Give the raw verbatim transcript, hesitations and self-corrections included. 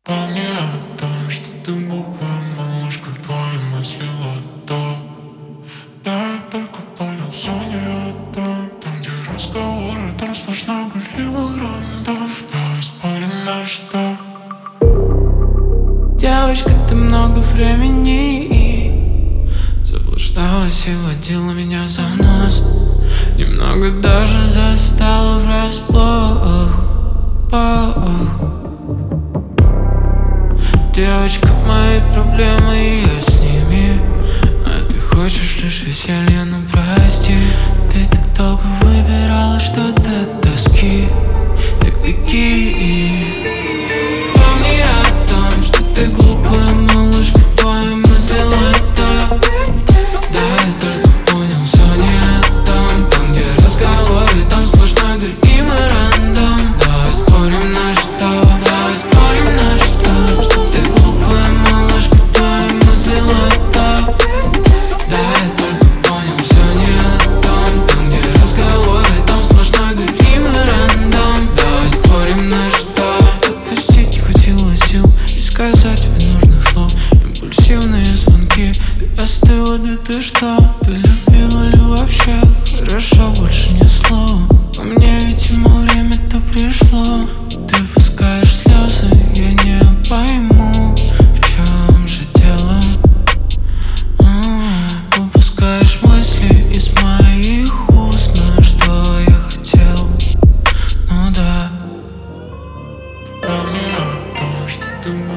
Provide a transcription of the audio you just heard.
Помни о том, что ты глупая малышка, твои мысли лото. Я только понял, все не о том. Там, где разговоры, там сплошной гулливый рандом. Давай спорим на что. Девочка, ты много времени заблуждалась и водила меня за нос. Немного даже застала врасплох. Ох. Девочка, мои проблемы, и я с ними. А ты хочешь лишь веселья, ну прости. Ты так долго выбирала что-то от тоски. Так беги. Помни о том, что ты глупая малышка, твои мысли лото. Да, я только понял, все не о том. Там, где разговоры, там сплошной гулливый рандом. Давай спорим на что, давай спорим на что. Что ты глупая малышка, твои мысли лото. Да, я только понял, все не о том. Там, где разговоры, там сплошной гулливый рандом. Давай спорим на что. Отпустить не хватило сил и сказать тебе нужных слов. Импульсивные звонки. Ты остыла, да ты что? Ты любила ли вообще? Хорошо, больше ни слова. По мне, видимо, время-то пришло. Ты пускаешь слезы, я не пойму, в чем же дело. А-а-а. Выпускаешь мысли из моих уст, на что я хотел. Ну да. Помни о том, что ты